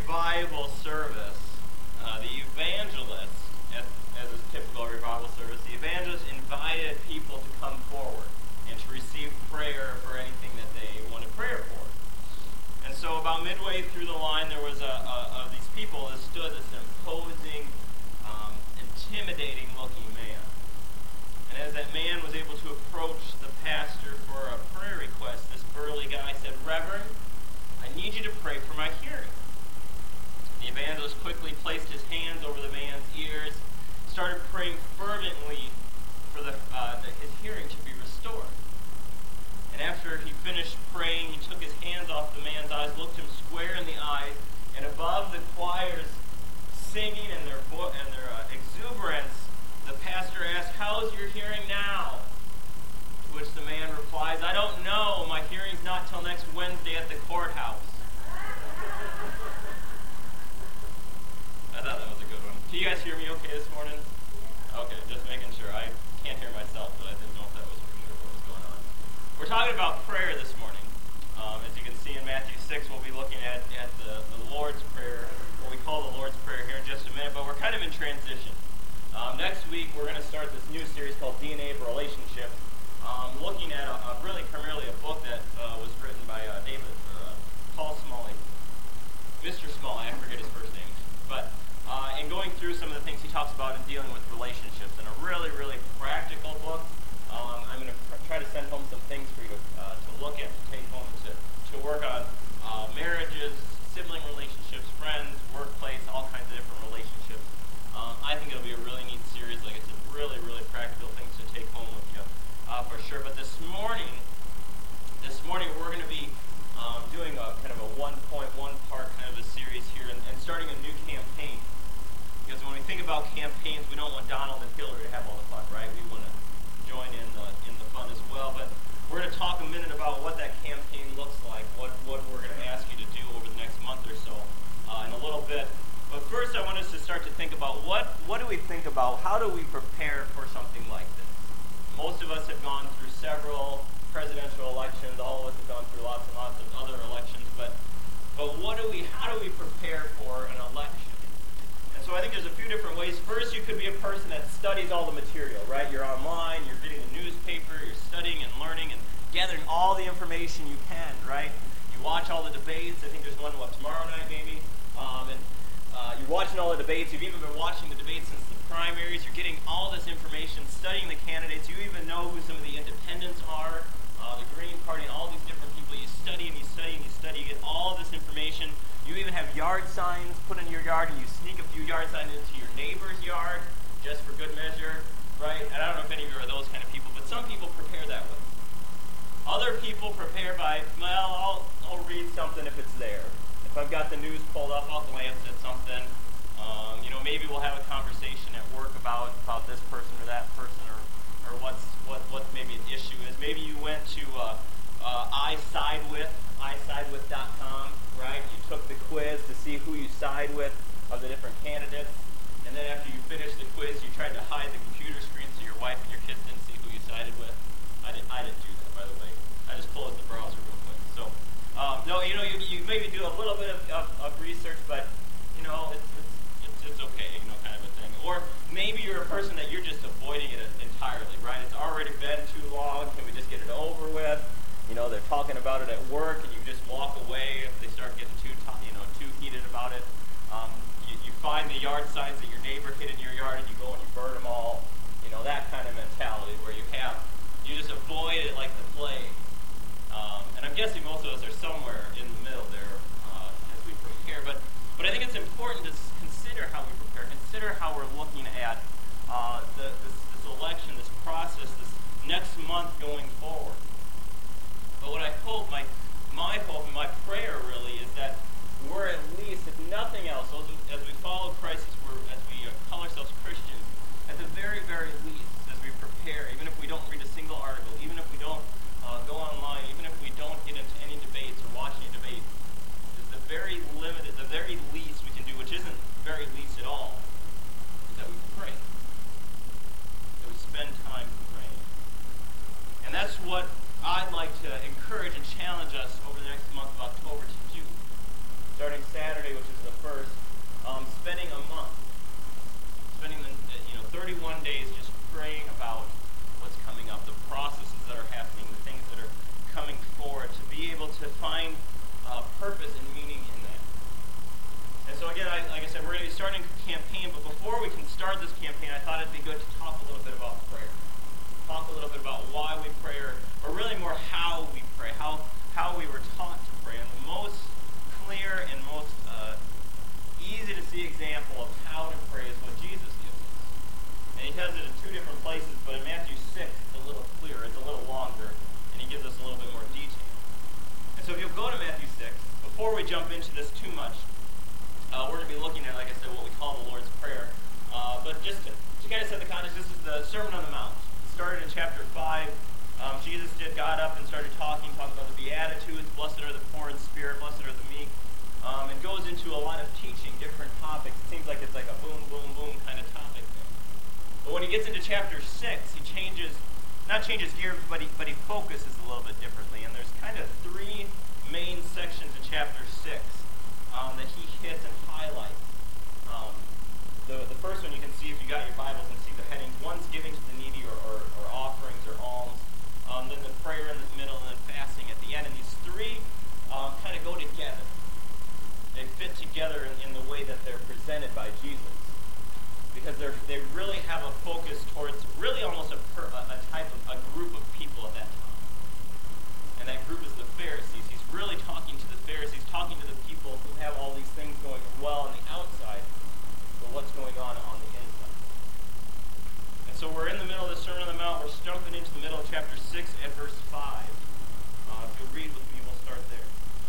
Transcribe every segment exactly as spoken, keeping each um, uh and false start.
revival service, uh, the evangelist, as, as is typical revival service, the evangelist invited people to come forward and to receive prayer for anything that they wanted prayer for. And so about midway through the line, there was a, a, a these people that stood, this imposing, um, intimidating-looking man. And as that man was able to approach the pastor for a prayer request, this burly guy said, "Reverend, I need you to pray for my hearing." The evangelist quickly placed his hands over the man's ears, started praying fervently for the, uh, the, his hearing to be restored. And after he finished praying, he took his hands off the man's eyes, looked him square in the eyes, and above the choir's singing and their vo- and their uh, exuberance, the pastor asked, "How's your hearing now?" To which the man replies, "I don't know. My hearing's not till next Wednesday at the courthouse." I thought that was a good one. Can you guys hear me okay this morning? Okay, just making sure. I can't hear myself, but I didn't know if that was for sure what was going on. We're talking about prayer this morning. Um, as you can see in Matthew six, we'll be looking at, at the, the Lord's Prayer, what we call the Lord's Prayer here in just a minute, but we're kind of in transition. Um, next week, we're going to start this new series called D N A of Relationships, um, looking at a, a really primarily a book that uh, was written by uh, David, or, uh, Paul Smalley, Mister Smalley, I forget his first name, but uh, and going through some of the things he talks about in dealing with relationships, in a really, really practical book. Um, I'm going to pr- try to send home some things for you to, uh, to look at, to take home, to, to work on uh, marriages, sibling relationships, friends, workplace, all kinds of different relationships. Um, I think it'll be a really neat series. Like I said, really, really practical things to take home with you uh, for sure. But this morning, this morning we're going to be um, doing a kind of a one point one part kind of a series here and, and starting a new campaign. Because when we think about campaigns, we don't want Donald and Hillary to have all the fun, right? We want to join in the in the fun as well. But we're going to talk a minute about what that campaign looks like, what what we're going to ask you to do over the next month or so uh, in a little bit. But first, I want us to start to think about what what do we think about? How do we prepare for something like this? Most of us have gone through several presidential elections. All of us have gone through lots and lots of other elections. But but what do we? How do we prepare for an election? And so I think there's a few different ways. First, you could be a person that studies all the material, right? You're online. You're getting the newspaper. You're studying and learning and gathering all the information you can, right? You watch all the debates. I think there's one what tomorrow night maybe. Um, and Uh, you're watching all the debates. You've even been watching the debates since the primaries. You're getting all this information, studying the candidates. You even know who some of the independents are, uh, the Green Party, and all these different people. You study and you study and you study. You get all this information. You even have yard signs put in your yard, and you sneak a few yard signs into your neighbor's yard just for good measure, right? And I don't know if any of you are those kind of people, but some people prepare that way. Other people prepare by, well, I'll, I'll read something if it's there. If I've got the news pulled up, I'll glance at something. Um, you know, maybe we'll have a conversation at work about, about this person or that person, or, or what's what what maybe an issue is. Maybe you went to uh, uh, I side with, I side with dot com, right? You took the quiz to see who you side with of the different candidates, and then after you finished the quiz, you tried to hide the computer screen so your wife and your kids didn't see who you sided with. I didn't. I didn't do that, by the way. I just closed the browser real quick. So. Um, no, you know, you, you maybe do a little bit of, of, of research, but, you know, it's, it's, it's, it's okay, you know, kind of a thing. Or maybe you're a person that you're just avoiding it entirely, right? It's already been too long. Can we just get it over with? You know, they're talking about it at work, and you just walk away if they start getting too, you know, too heated about it. Um, you, you find the yard signs that your neighbor hid in your yard, and you go and you burn them all. You know, that kind of mentality where you have, you just avoid it like the plague. Um, and I'm guessing most of us are somewhere in the middle there uh, as we prepare. But but I think it's important to consider how we prepare, consider how we're looking at uh, the, this, this election, this process, this next month going forward. But what I hope, my my hope and my prayer really is that we're at least, if nothing else, as we follow Christ, as, we're, as we jump into this too much, uh, we're going to be looking at, like I said, what we call the Lord's Prayer. Uh, but just to, to kind of set the context, this is the Sermon on the Mount. It started in chapter five. Um, Jesus did got up and started talking, talking about the Beatitudes. Blessed are the poor in spirit, blessed are the meek. Um, and goes into a lot of teaching, different topics. It seems like it's like a boom, boom, boom kind of topic there. But when he gets into chapter six, he changes, not changes gears, but he, but he focuses a little bit differently. And there's kind of three main sections in chapter six um, that he hits and highlights. Um, the, the first one you can see if you got your Bibles and see the headings. One's giving to the needy or, or, or offerings or alms. Um, then the prayer in the middle, and then fasting at the end. And these three um, kind of go together. They fit together in, in the way that they're presented by Jesus. Because they're, they really have a focus towards really almost a, per, a, a type of, a group of people at that time. And that group is the Pharisees. He's really talking to the Pharisees, talking to the people who have all these things going well on the outside, but what's going on on the inside. And so we're in the middle of the Sermon on the Mount. We're jumping into the middle of chapter six at verse five. Uh, if you'll read with me, we'll start there.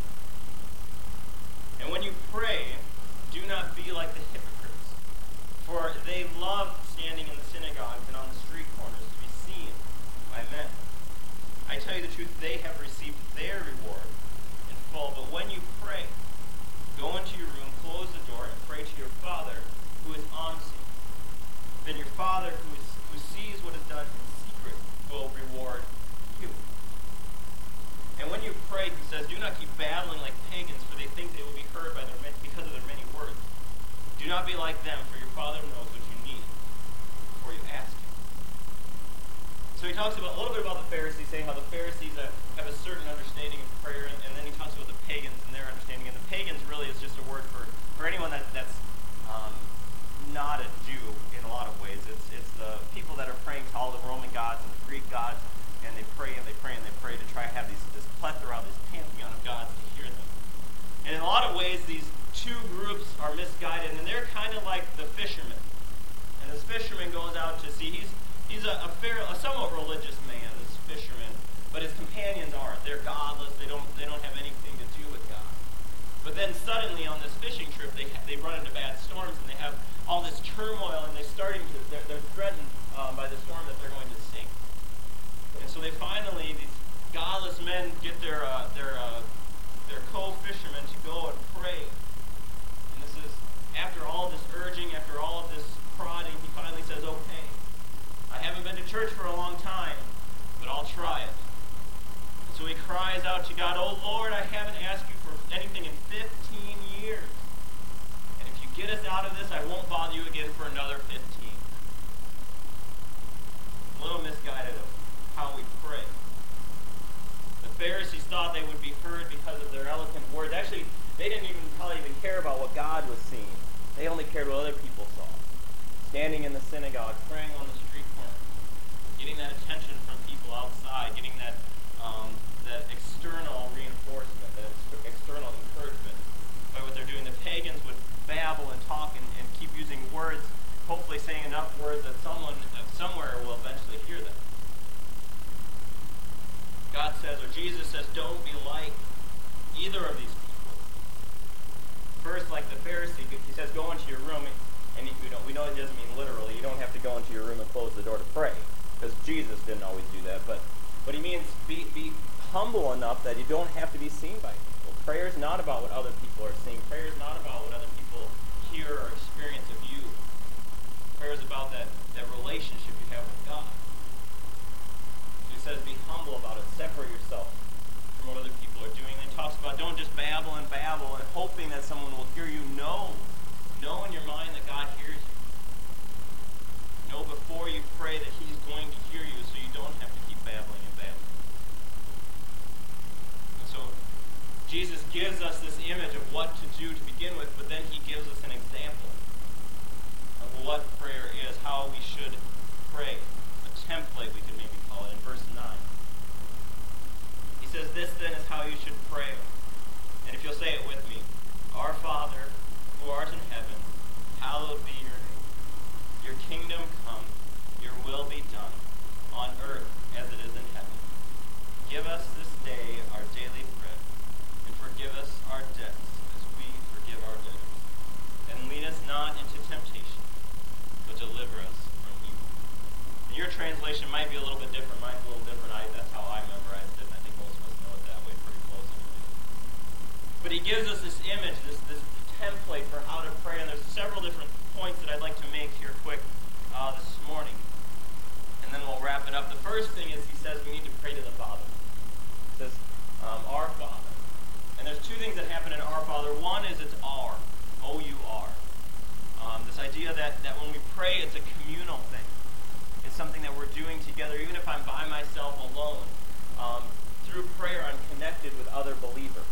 And when you pray, do not be like the hypocrites, for they love standing in the synagogues and on the street corners to be seen by men. I tell you the truth, they have received their reward in full. But when you pray, go into your room, close the door, and pray to your Father who is unseen. Then your Father who, is, who sees what is done in secret will reward you. And when you pray, he says, do not keep babbling like pagans, for they think they will be heard by their many, because of their many words. Do not be like them, for your Father knows what you need before you ask him. So he talks about a little bit about the Pharisees, saying how the Pharisees uh, have a certain understanding of prayer, and, and then he talks about the pagans and their understanding. And the pagans really is just a word for, for anyone that, that's um, not a Jew in a lot of ways. It's, it's the people that are praying to all the Roman gods and the Greek gods, and they pray and they pray and they pray to try to have these, this plethora, this pantheon of gods to hear them. And in a lot of ways, these two groups are misguided, and they're kind of like the fisherman. And this fisherman goes out to sea. He's he's a, a fair, a somewhat religious man, this fisherman, but his companions aren't. They're godless. They don't they don't have anything to do with God. But then suddenly on this fishing trip, they ha- they run into bad storms, and they have all this turmoil, and they're starting to they're, they're threatened um, by the storm that they're going to sink. And so they finally, these godless men get their uh, their uh, their co-fishermen to go and pray. And this is after all this urging, after all of this prodding, he finally says, "Okay, I haven't been to church for a long time, but I'll try it." And so he cries out to God, "Oh Lord, I haven't asked you for anything in fifteen years, and if you get us out of this, I won't bother you again for another fifteen." A little misguided of how we pray. The Pharisees thought they would be heard because of their eloquent words. Actually, they didn't even probably even care about what God was seeing. They only cared what other people saw. Standing in the synagogue, praying on the street corner, getting that attention from people outside, getting that um, that external reinforcement, that ex- external encouragement by what they're doing. The pagans would babble and talk and, and keep using words, hopefully saying enough words that someone somewhere will eventually hear them. God says, or Jesus says, don't be like either of these people. First, like the Pharisee, he says, go into your room, and you know, we know it doesn't mean literally. You don't have to go into your room and close the door to pray, because Jesus didn't always do that. But what he means, be, be humble enough that you don't have to be seen by people. Prayer is not about what other people are seeing. Prayer is not about what other people hear or experience of you. Prayer is about that, that relationship you have with God. He says, be humble about it. Separate yourself from what other people are doing. And he talks about don't just babble and babble and hoping that someone will hear you. No. Know in your mind that God hears you. Know before you pray that he's going to hear you, so you don't have to keep babbling and babbling. And so Jesus gives us this image of what to do to begin with, but then he gives us an example of what prayer is, how we should pray. A template, we could maybe call it, in verse nine. He says, this then is how you should pray. And if you'll say it with me, Our Father, who art in heaven, hallowed be your name. Your kingdom come, your will be done, on earth as it is in heaven. Give us this day our daily bread, and forgive us our debts, image, this, this template for how to pray, and there's several different points that I'd like to make here quick uh, this morning. And then we'll wrap it up. The first thing is he says we need to pray to the Father. He says, um, our Father. And there's two things that happen in our Father. One is it's R, O U R. Um, this idea that, that when we pray, it's a communal thing. It's something that we're doing together, even if I'm by myself alone. Um, through prayer, I'm connected with other believers.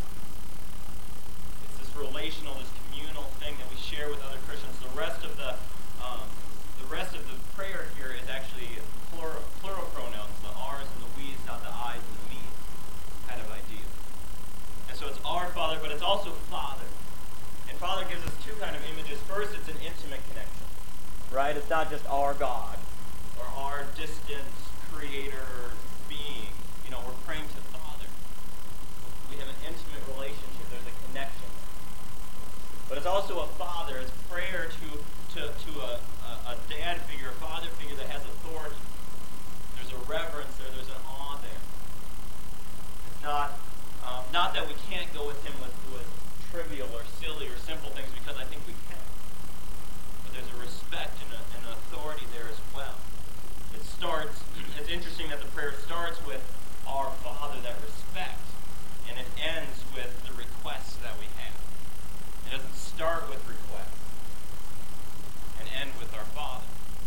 It's this relational, this communal thing that we share with other Christians. The rest of the um, the rest of the prayer here is actually plural, plural pronouns, the R's and the we's, not the I's and the me's kind of idea. And so it's our Father, but it's also Father. And Father gives us two kind of images. First, it's an intimate connection, right? It's not just our God or our distant creator being. You know, we're praying to Father. We have an intimate relationship. There's a connection. But it's also a father. It's prayer to to, to a, a, a dad figure, a father figure that has authority. There's a reverence there. There's an awe there. It's not um, not that we can't go with him with, with trivial or silly or simple things, because I think we can. But there's a respect and, a, and an authority there as well. It starts, it's interesting that the prayer starts with our Father, that respect, and it ends with the requests that we have. It doesn't start with requests and end with our Father.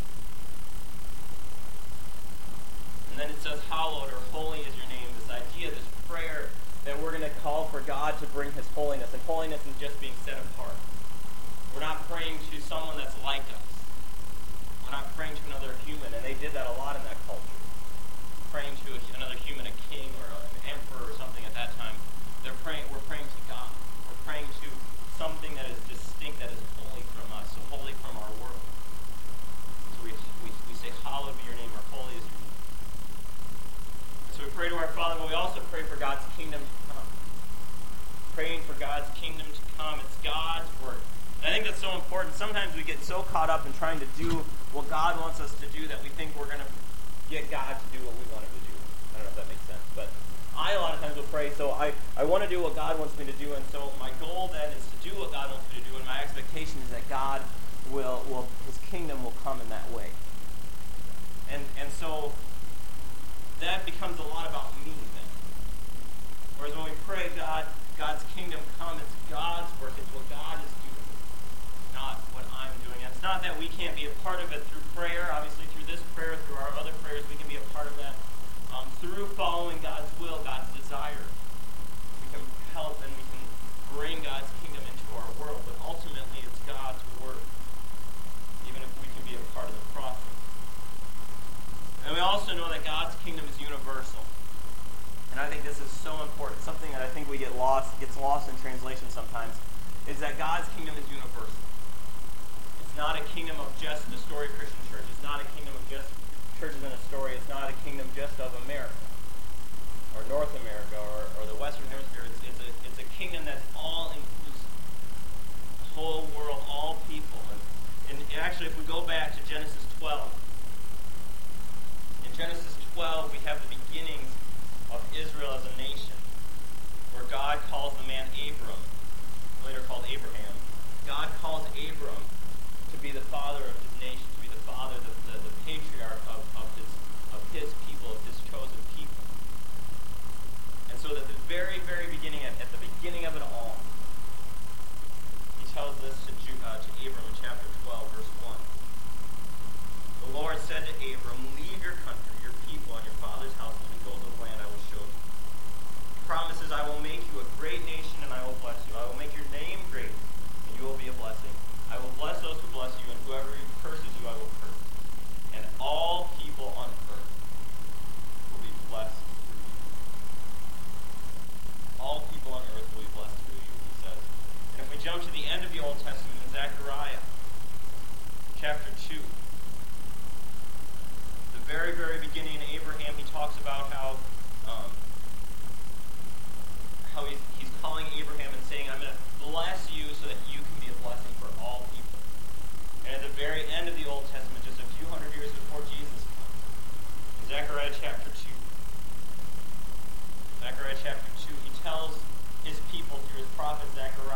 And then it says, hallowed or holy is your name. This idea, this prayer that we're going to call for God to bring his holiness. And holiness is just being set apart. We're not praying to someone that's like us. We're not praying to another human, and they did that a lot in that culture. Praying to another human, a king or an emperor or something at that time. They're praying. We're praying to God. We're praying to something that is distinct, that is holy from us, so holy from our world. So we, we, we say, hallowed be your name, or holy is your name. So we pray to our Father, but we also pray for God's kingdom to come. Praying for God's kingdom to come. It's God's work. And I think that's so important. Sometimes we get so caught up in trying to do what God wants us to do that we think we're going to get God to do what we want him to do. I don't know if that makes sense. But I, a lot of times, will pray, so I, I want to do what God wants me to do. And so my goal then is to do what God wants me to do. And my expectation is that God will, will his kingdom will come in that way. And, and so that becomes a lot about me then. Whereas when we pray, God, God's kingdom come, it's God's work, it's what God is doing, not what I'm doing. And it's not that we can't be a part of it through prayer, obviously through this prayer, through our other prayers, we can be a part of that. Um, through following God's will, God's desire, we can help and we can bring God's kingdom into our world, but ultimately it's God's work, even if we can be a part of the process. And we also know that God's kingdom is universal. And I think this is so important. Something that I think we get lost, gets lost in translation sometimes, is that God's kingdom is universal. It's not a kingdom of just the Story Christian Church. It's not a kingdom of just churches in Astoria. It's not a kingdom just of America or North America or, or the Western Hemisphere. It's, it's, a, it's a kingdom that's all inclusive. The whole world, all people. And, and actually, if we go back to Genesis twelve, in Genesis twelve, we have the beginnings of Israel as a nation, where God calls the man Abram, later called Abraham. God calls Abram to be the father of his nation, to be the father, the, the, the patriarch of, of, his, of his people, of his chosen people. And so at the very, very beginning, at, at the beginning of it all, he tells this to, uh, to Abram in chapter twelve, verse one. The Lord said to Abram, leave your country, your people, and your father's household, and go to the land I will show you. He promises, I will make you a great nation, and I will bless you. I will make your name great, and you will be a blessing. I will bless those who bless you, and whoever curses you, I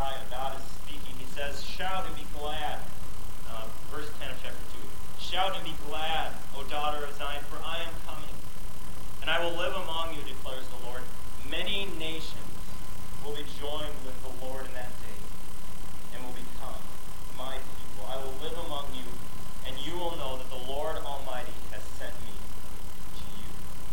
Isaiah, God is speaking. He says, shout and be glad. Uh, verse ten of chapter two. Shout and be glad, O daughter of Zion, for I am coming. And I will live among you, declares the Lord. Many nations will be joined with the Lord in that day, and will become my people. I will live among you, and you will know that the Lord Almighty has sent me to you.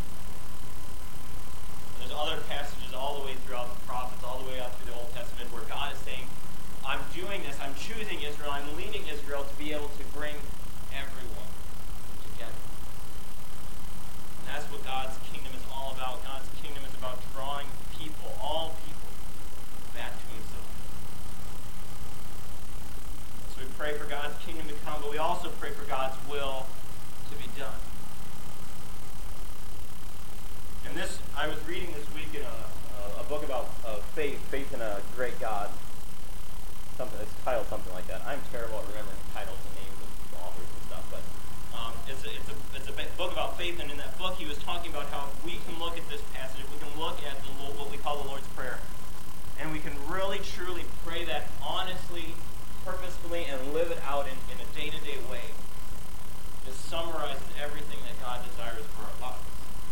And there's other passages all the way throughout the prophets, all the way out through the Old Testament, where God is saying, I'm doing this, I'm choosing Israel, I'm leading Israel to be able to bring everyone together. And that's what God's kingdom is all about. God's kingdom is about drawing people, all people, back to himself. So we pray for God's kingdom to come, but we also pray for God's will to be done. And this, I was reading this week in a, a book about uh, faith, faith in a great God. Something, it's titled something like that. I'm terrible at remembering titles and names of authors and stuff, but um, it's, a, it's, a, it's a book about faith, and in that book he was talking about how we can look at this passage, we can look at the, what we call the Lord's Prayer, and we can really, truly pray that honestly, purposefully, and live it out in, in a day-to-day way. It summarizes everything that God desires for our lives.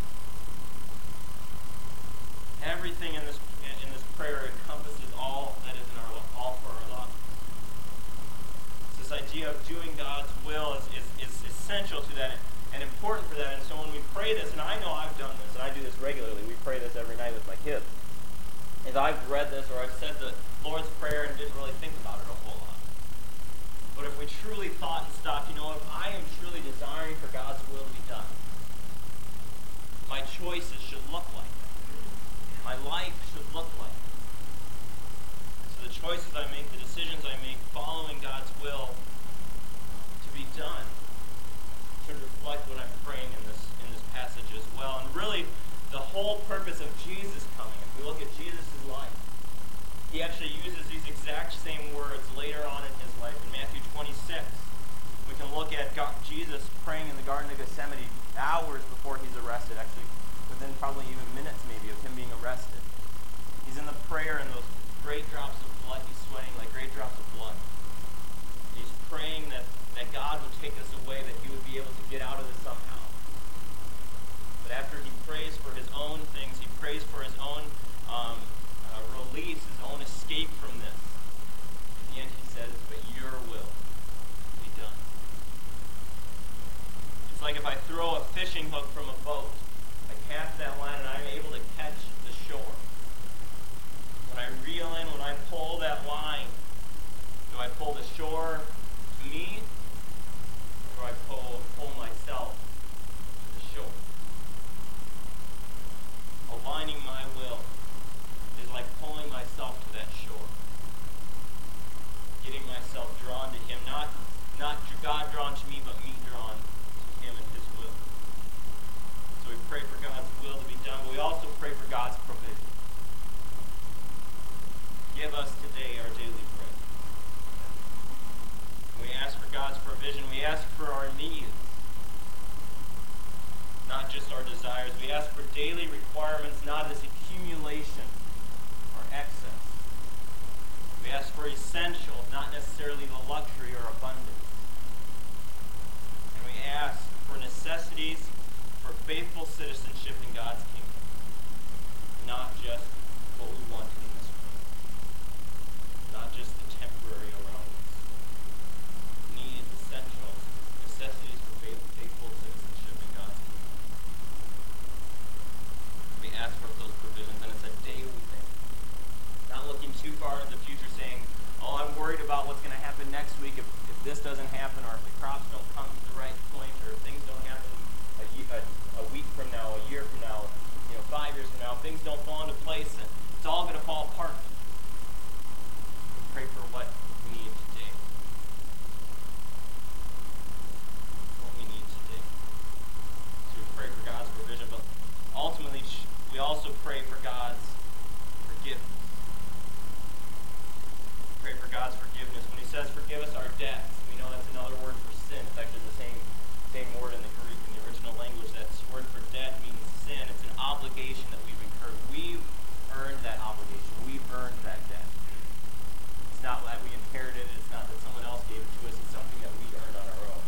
Everything in this in, in this prayer encompasses all that is in our all for our lives. This idea of doing God's will is, is, is essential to that and important for that. And so when we pray this, and I know I've done this, and I do this regularly, we pray this every night with my kids. If I've read this or I've said the Lord's Prayer and didn't really think about it a whole lot. But if we truly thought and stopped, you know, if I am truly desiring for God's will to be done, my choices should look like that. My life should look like that. The choices I make, the decisions I make, following God's will to be done, should reflect what I'm praying in this in this passage as well. And really, the whole purpose of Jesus coming, if we look at Jesus' life, he actually uses these exact same words later on in his life. In Matthew twenty-six, we can look at God, Jesus praying in the Garden of Gethsemane hours before he's arrested, actually within probably even minutes maybe of him being arrested. He's in the prayer and those great drops of blood, he's sweating like great drops of blood. And he's praying that, that God would take us away, that he would be able to get out of this somehow. But after he prays for his own things, he prays for his own um, uh, release, his own escape from this. In the end he says, but your will be done. It's like if I throw a fishing hook from a boat, I cast that line and I'm able to catch the shore. When I reel in, when I pull that line, do I pull the shore to me, or do I pull, pull myself to the shore? Aligning my will is like pulling myself to that shore. Getting myself drawn to him, not, not God drawn to me, but me drawn to him and his will. So we pray for God's will to be done, but we also pray for God's provision. Give us today our daily bread. We ask for God's provision. We ask for our needs, not just our desires. We ask for daily requirements, not as accumulation or excess. We ask for essentials, not necessarily the luxury or abundance. And we ask for necessities for faithful citizenship in God's kingdom, not just what we want in this world. Not just the temporary around us. Needs, essentials, necessities for faithful citizenship in God's kingdom. We ask for those provisions, and it's a daily thing. Not looking too far into the future saying, oh, I'm worried about what's going to happen next week if, if this doesn't happen, or if the crops don't come to the right point, or if things don't happen a, a, a week from now, a year from now, you know, five years from now, if things don't fall into place, it's all going to fall apart. Pray for what we need today. What we need today. So we pray for God's provision, but ultimately we also pray for God's forgiveness. Pray for God's forgiveness. When he says forgive us our debts, we know that's another word for sin. It's actually the same, same word in the Greek, in the original language. That word for debt means sin. It's an obligation that we've incurred. We've earned that obligation. We've earned not that we inherited it. It's not that someone else gave it to us. It's something that we earned on our own.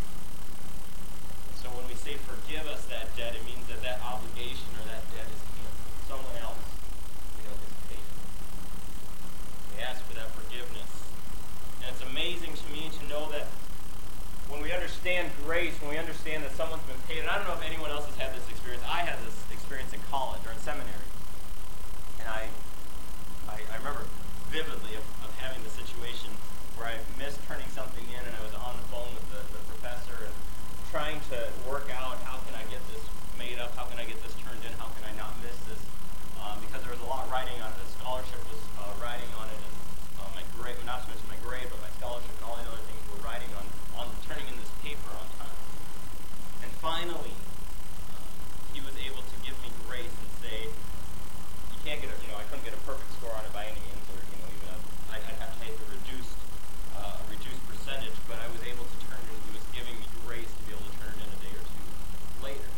So when we say forgive us that debt, it means that that obligation or that debt is canceled. Someone else, we don't get to pay it. We ask for that forgiveness. And it's amazing to me to know that when we understand grace, when we understand that someone's been paid, and I don't know if anyone else has had this experience. I had this experience in college or in seminary. And I I, I remember vividly of, of having the situation where I missed turning something in and I was on the phone with the, the professor and trying to work out how can I get this made up, how can I get this turned in, how can I not miss this, um, because there was a lot riding on it. The scholarship was uh, riding on it, and uh, my grade, not to mention my grade, but my scholarship and all the other things were riding on, on turning in this paper on time. And finally, uh, he was able to give me grace and say, you can't get a, you know, I couldn't get a perfect score on it by any means, or, you know, even a, I'd have to take a reduced, uh, reduced percentage, but I was able to turn it in. He was giving me grace to be able to turn it in a day or two later.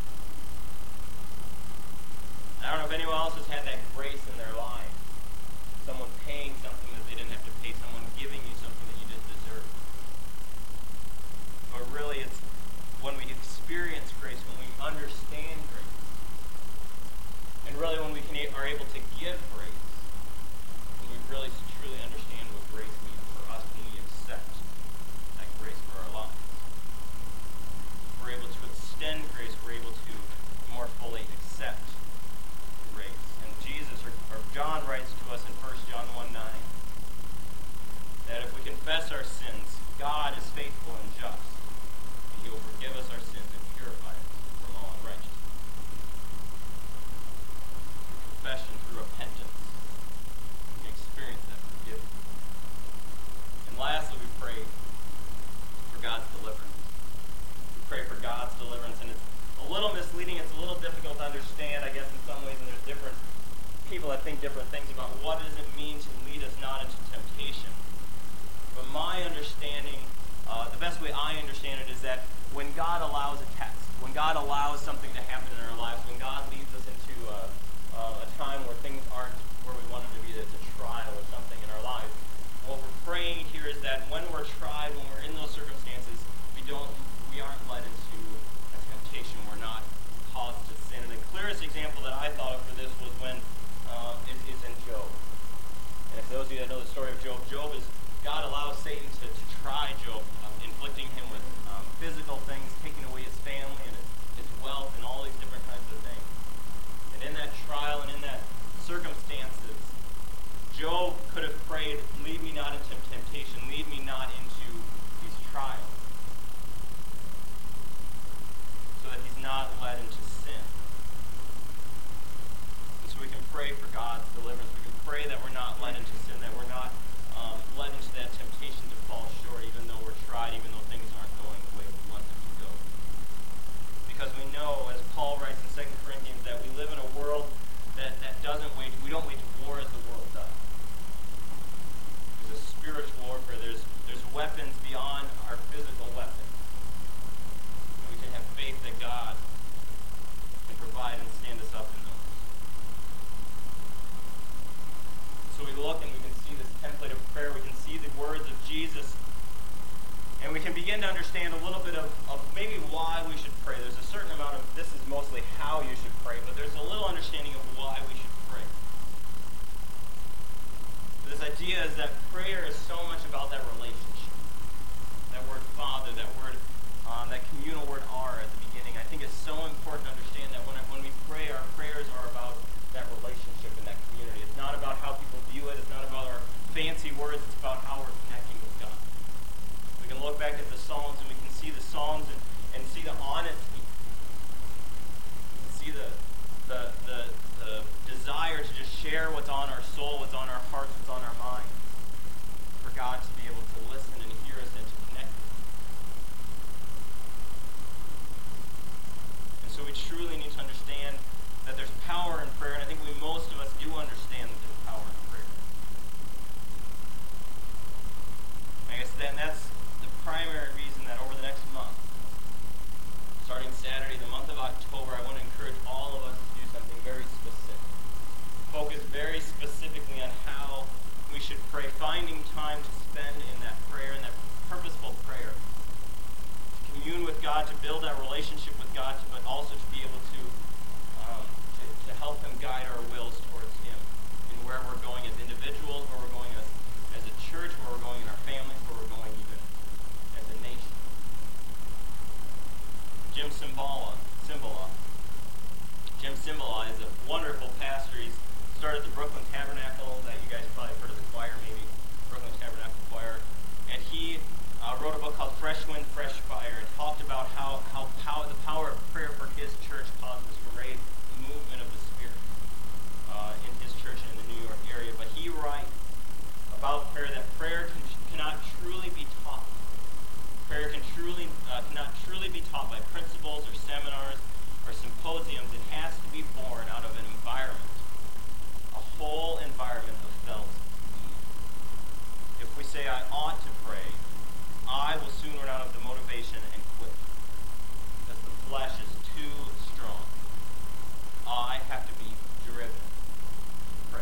And I don't know if anyone else has had that grace in their life. Someone paying something that they didn't have to pay, someone giving you something that you didn't deserve. But really, it's when we experience grace, when we understand grace, and really when we can, are able to give grace, when we really truly understand what grace means for us when we accept that grace for our lives. We're able to extend grace, we're able to more fully accept grace. And Jesus, or, or John writes to us in First John one nine, that if we confess our sins, God is faithful and just, and he will forgive us our sins and purify us from all unrighteousness. Confession through repentance, we can experience that forgiveness. And lastly, we pray for God's deliverance. We pray for God's deliverance, and it's a little misleading, it's a little difficult to understand, I guess, in some ways, and there's different people that think different things about what does it mean to lead us not into temptation. But my understanding, uh, the best way I understand it is that when God allows a test, when God allows something to happen in our lives, when God leads us into a, uh, a time where things aren't where we want them to be, that it's a trial or something in our lives, what we're praying here is that when we're tried, when we're in those circumstances, we don't, we aren't led into a temptation. We're not caused to sin. And the clearest example that I thought of for this was when uh, is, is in Job. And if those of you that know the story of Job, Job is God allows Satan to, to try Job, um, inflicting him with um, physical things, taking away his family and his, his wealth and all these different kinds of things. And in that trial and in that circumstances, Job could have prayed, lead me not into temptation, lead me not into these trials, so that he's not led into sin. And so we can pray for God's deliverance. We can pray that we're not led into sin, that we're not Um, led into that temptation to fall short, even though we're tried, even though things aren't going the way we want them to go. Because we know, as Paul writes in Second Corinthians, that we live in a world that, that doesn't wage, we don't wage war as the world does. There's a spiritual warfare, there's, there's weapons beyond our physical weapons. And we can have faith that God can provide and stand us up in those. So we look and we can see this template of prayer. We can see the words of Jesus. And we can begin to understand a little bit of, of maybe why we should pray. There's a certain amount of, this is mostly how you should pray, but there's a little understanding of why we should pray. This idea is that prayer is so much about that relationship. That word Father, that word, um, that communal word R at the beginning. I think it's so important to understand that when, when we pray, our prayers are about that relationship and that community. It's not about how people view it. It's not about our fancy words. It's about how we're connecting with God. We can look back at the Psalms and we can see the Psalms and, and see the honesty. We can see the, the, the, the desire to just share what's on our soul, what's on our hearts, what's on our minds. For God to be able to listen and hear us and to connect with us. And so we truly need to understand that there's power in prayer, and I think we most of us do understand that there's power in prayer. I guess then that's the primary reason that over the next month, starting Saturday, the month of October, I want to encourage all of us to do something very specific. Focus very specifically on how we time to spend in that prayer, in that purposeful prayer. To commune with God, to build that relationship with God, but also to be able to, um, to, to help him guide our wills towards him in where we're going as individuals, where we're going as, as a church, where we're going in our families, where we're going even as a nation. Jim Cymbala, Cymbala. Jim Cymbala is a wonderful pastor. He's started the Brooklyn Tabernacle, that you guys probably heard of the choir maybe, Brooklyn Tabernacle Choir. And he uh, wrote a book called Fresh Wind, Fresh Fire, and talked about how, how power, the power of prayer for his church caused this great movement of the Spirit uh, in his church and in the New York area. But he writes about prayer that prayer can, cannot truly be taught. Prayer can truly uh, cannot truly be taught by principles or seminars or symposiums. It has to be born out of an environment, a whole environment of felt need. If we say, I ought to pray, I will soon run out of the motivation and quit, because the flesh is too strong. I have to be driven to pray.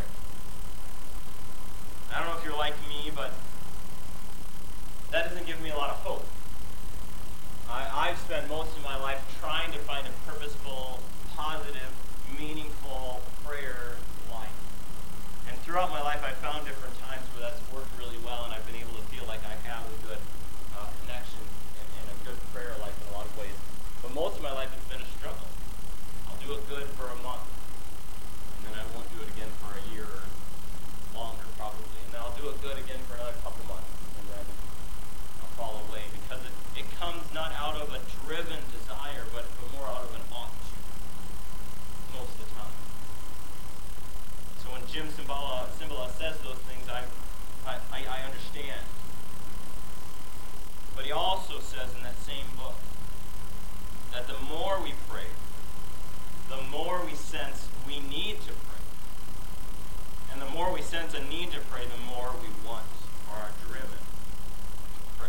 I don't know if you're like me, but that doesn't give me a lot of hope. I, I've spent most of my life trying to find a purposeful, positive, meaningful prayer life. And throughout my life, I've found different times where that's worked really well, and I've been able to feel like I have a good uh, connection and, and a good prayer life in a lot of ways. But most of my life has been a struggle. I'll do it good for a month, and then I won't do it again for a year or longer, probably. And then I'll do it good again for another couple months, and then I'll fall away, because it, it comes not out of a driven desire, but, but more out of an ought to, most of the time. So when Jim Cymbala, Cymbala says those things, I, I, I understand. But he also says in that same book that the more we pray, the more we sense we need to pray. And the more we sense a need to pray, the more we want or are driven to pray.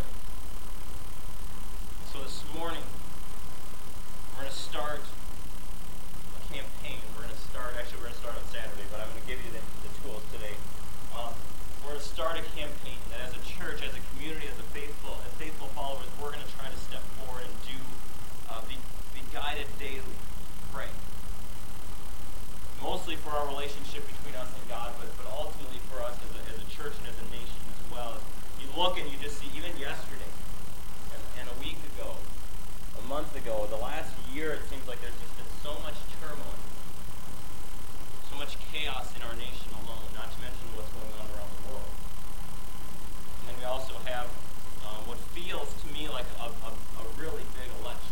So this morning, we're going to start a campaign. We're going to start, actually we're going to start on Saturday, but I'm going to give you the, the tools today. Um, we're going to start a campaign that as a church, as a community, as a faithful, as faithful followers, we're going to try to step forward and do, uh, be, be guided daily, pray. Mostly for our relationship between us and God, but, but ultimately for us as a, as a church and as a nation as well. You look and you just see, even yesterday, and, and a week ago, a month ago, the last year, it seems like there's just been so much turmoil, so much chaos in our nation alone, not to mention what's going on around the world. And then we also have um, what feels to me like a, a, a really big election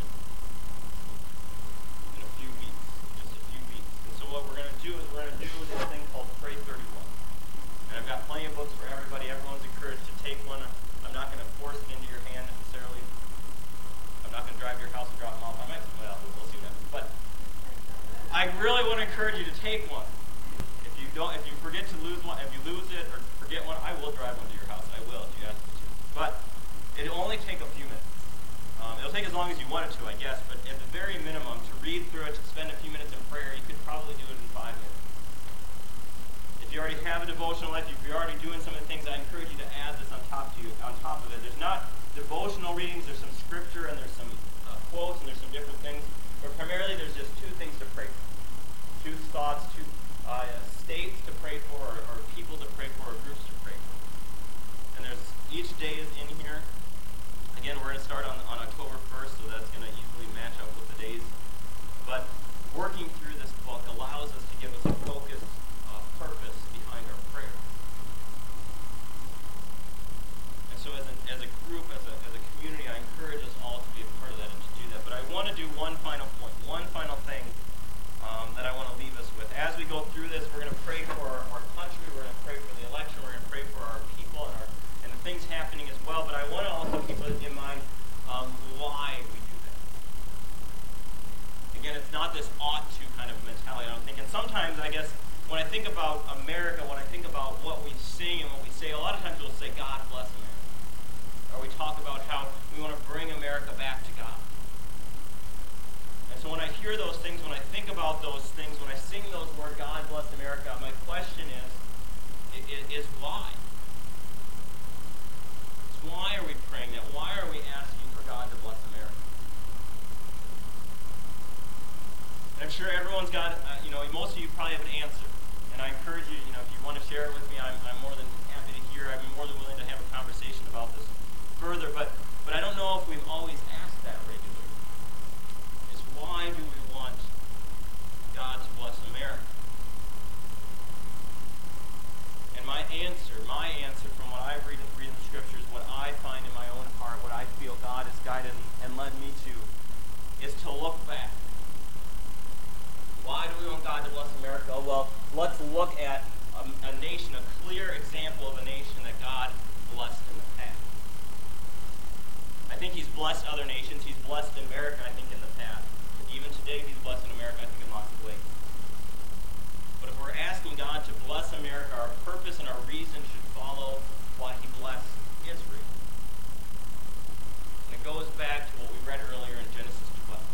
in a few weeks, just a few weeks. And so what we're going to do is we're going to do this thing called Pray thirty-one. And I've got plenty of books for everybody. Everyone's encouraged to take one. I'm not going to force it into your hand necessarily. I'm not going to drive to your house and drop them off. I might, well, we'll see that. But I really want to encourage you to take one. If you don't, if you forget to lose one, if you lose it or forget one, I will drive one to your house. I will if you ask me to. But it'll only take a few minutes. Um, it'll take as long as you want it to, I guess. But at the very minimum, to read through it, to spend a few minutes in prayer, you could probably do it in five minutes. If you already have a devotional life, if you're already doing some of the things, I encourage you to add this on top to you, on top of it. There's not devotional readings. There's some scripture and there's some uh, quotes and there's some different things. But primarily, there's just two things to pray for. Two thoughts, two uh, states to pray for, or, or people to pray for, or groups to pray for. And there's each day is in here. Again, we're going to start on, on October first, so that's going to easily match up with the days. But working through this book allows us to give us a focused uh, purpose behind our prayer. And so as a, as a group, as a, as a community, I encourage us all to be a part of that and to do that. But I want to do one final point, one final thing um, that I want to leave us with. As we go through this, we're going to pray for our, our country, we're going to pray for the election, we're going to pray for our people and, our, and the things happening as well. But I want to also keep in mind um, why we do that. Again, it's not this ought to kind of mentality, I don't think. And sometimes, I guess, when I think about America, when I think about what we sing and what we say, a lot of times we'll say, God bless America. Or we talk about how we want to bring America back to God. And so when I hear those things, when I think about those things, when I sing those words, God bless America, my question is, is, is why? sure everyone's got, uh, you know, most of you probably have an answer. And I encourage you, you know, if you want to share it with me, I'm, I'm more than happy to hear. I'm more than willing to have a conversation about this further. But, but I don't know if we've always asked that regularly. Is why do we want God to bless America? And my answer, my answer from what I read in, read in the scriptures, what I find in my own heart, what I feel God has guided and led me to, is to look back. Why do we want God to bless America? Well, let's look at a, a nation, a clear example of a nation that God blessed in the past. I think he's blessed other nations. He's blessed America, I think, in the past. Even today, he's blessing America, I think, in lots of ways. But if we're asking God to bless America, our purpose and our reason should follow why he blessed Israel. And it goes back to what we read earlier in Genesis twelve.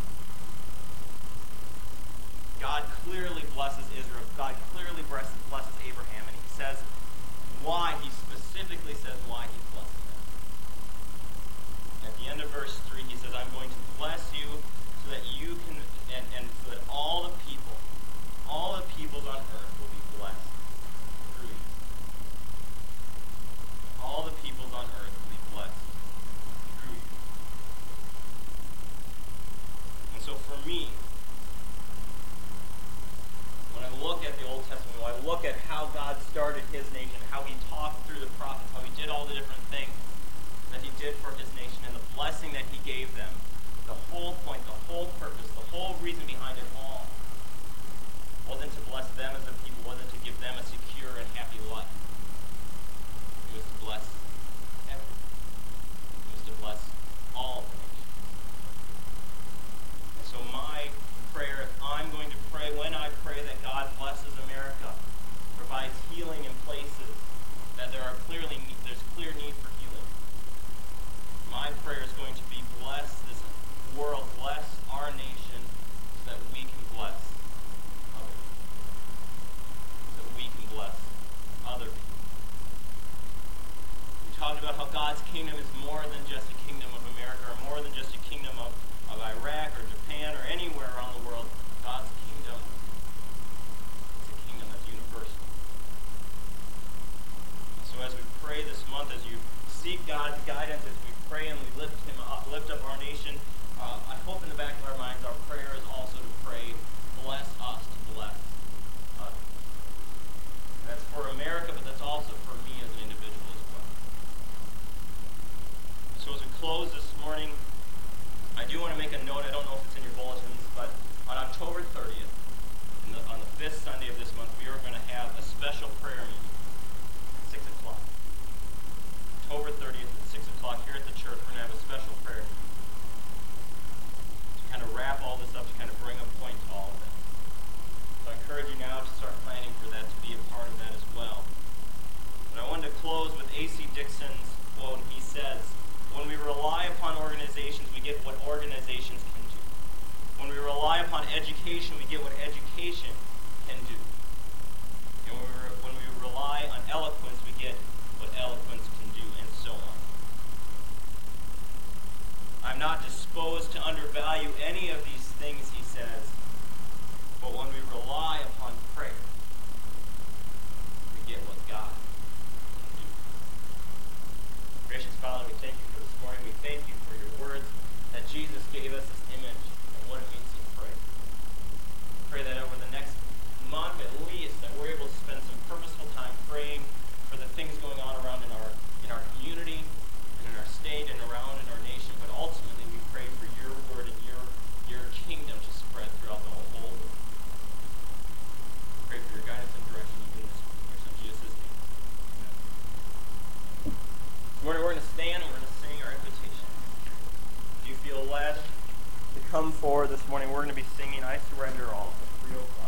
God clearly blesses Israel. God clearly blesses, blesses Abraham. And he says why. He specifically says why he blesses them. And at the end of verse three, he says, I'm going to bless you so that you can, and, and so that all the people, all the peoples on earth will be blessed through you. All the peoples on earth will be blessed through you. And so for me, when I look at the Old Testament, when I look at how God started his nation, how he talked through the prophets, how he did all the different things that he did for his nation, and the blessing that he gave them, the whole point, the whole purpose, the whole reason behind it all wasn't to bless them as a people, wasn't to give them a secure and happy life. It was to bless everyone. It was to bless all the nations. And so my prayer, if I'm going to pray, when I pray that God blesses America, provides healing in places that there are clearly there's clear need for healing. My prayer is going to be bless this world, bless our nation, so that we can bless others. So that we can bless other people. We talked about how God's kingdom is more than just a kingdom of America, or more than just a kingdom of, of Iraq or Japan or anywhere around the world. God's kingdom is a kingdom that's universal. And so as we pray this month, as you seek God's guidance, as we pray and we lift him up, lift up our nation, uh, I hope in the back of our minds our prayer is also to pray, bless us to bless others. And that's for America, but that's also for me as an individual as well. So as we close this morning, I do want to make a note. I don't know if it's in your bulletins, but on October thirtieth, in the, on the fifth Sunday of this month, we are going to have a special prayer meeting at six o'clock. October thirtieth at six o'clock here at the church, we're going to have a special prayer meeting. To kind of wrap all this up, to kind of bring a point to all of that. So I encourage you now to start planning for that, to be a part of that as well. But I wanted to close with A C Dixon's quote. He says, when we rely upon organizations, we get what organizations can do. When we rely upon education, we get what education can do. And when we, re- when we rely on eloquence, we get what eloquence can do, and so on. I'm not disposed to undervalue any of these things, he says, but when we rely upon prayer, we get what God can do. Gracious Father, we thank you for this morning. We thank you for your words, that Jesus gave us this image of what it means to pray. Pray that over the next month at least, that we're able to spend some purposeful time praying for the things going on around in our in our community and in our state and around in our nation. But ultimately, we pray for your word and your your kingdom to spread throughout the whole world. Pray for your guidance and direction even this week. In your son Jesus' name. Amen. This morning we're going to stand and we're going to sing our invitation. Do you feel led to come forward this morning? We're going to be singing I Surrender All at three oh five.